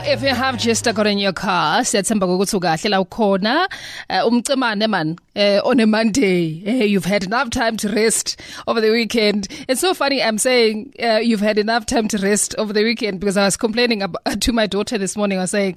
If you have just got in your car, siyathemba ukuthi ukahle la ukhona umcemane man on a Monday. You've had enough time to rest over the weekend. It's so funny I'm saying you've had enough time to rest over the weekend because I was complaining to my daughter this morning. I was saying,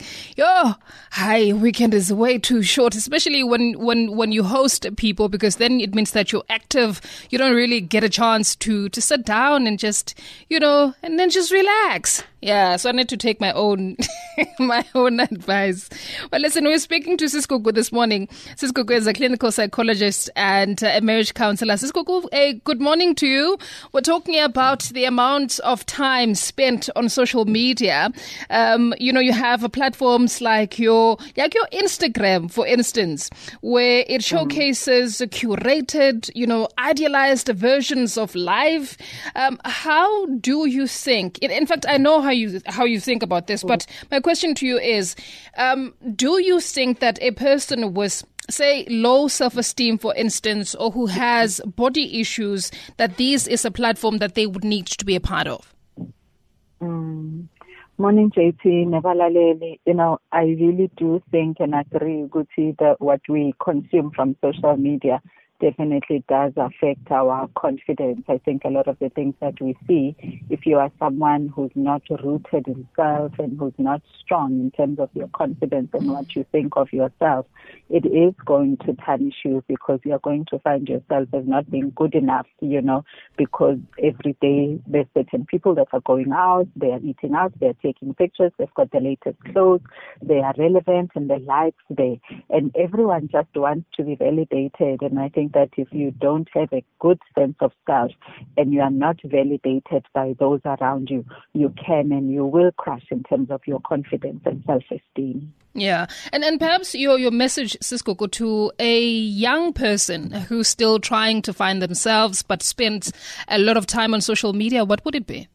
weekend is way too short, especially when you host people, because then it means that you're active. You don't really get a chance to sit down and just, and then just relax. Yeah, so I need to take my own my own advice. Well, listen, we're speaking to Sis Gugu this morning. Sis Gugu is a clinical psychologist and a marriage counselor. Sis Gugu, good morning to you. We're talking about the amount of time spent on social media. You have platforms like your Instagram, for instance, where it showcases curated, idealized versions of life. How do you think? In fact, I know how you think about this, but my question to you is, do you think that a person with, say, low self-esteem, for instance, or who has body issues, that this is a platform that they would need to be a part of? Morning, JT, Nevalaleli. I really do think and agree, Guti, that what we consume from social media definitely does affect our confidence. I think a lot of the things that we see, if you are someone who's not rooted in self and who's not strong in terms of your confidence and what you think of yourself, it is going to punish you, because you're going to find yourself as not being good enough, because every day there's certain people that are going out, they are eating out, they're taking pictures, they've got the latest clothes, they are relevant and the likes there. And everyone just wants to be validated. And I think that if you don't have a good sense of self and you are not validated by those around you, you can and you will crash in terms of your confidence and self-esteem. Yeah. And perhaps your message, Sis Gugu, to a young person who's still trying to find themselves but spends a lot of time on social media, what would it be?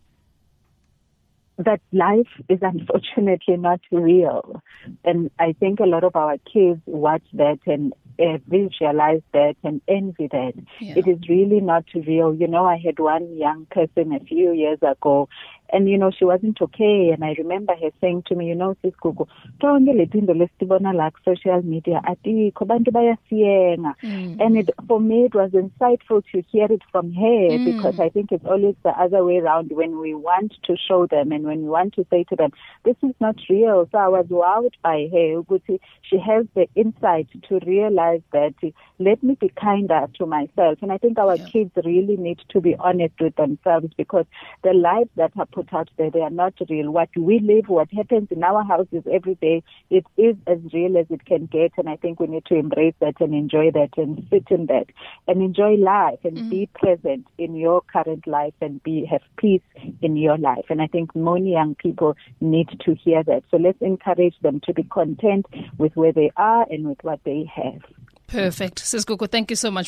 That life is unfortunately not real. And I think a lot of our kids watch that and visualize that and envy that. Yeah. It is really not real. I had one young person a few years ago, and she wasn't okay. And I remember her saying to me, Sis Gugu, like social media, and for me it was insightful to hear it from her, because I think it's always the other way around when we want to show them and when we want to say to them, this is not real. So I was wowed by her. She has the insight to realize that let me be kinder to myself. And I think our kids really need to be honest with themselves, because the lives that are put out there, they are not real. What we live, what happens in our houses every day, it is as real as it can get. And I think we need to embrace that and enjoy that and sit in that and enjoy life and be present in your current life and have peace in your life. And I think many young people need to hear that. So let's encourage them to be content with where they are and with what they have. Perfect. Sis Gugu, thank you so much.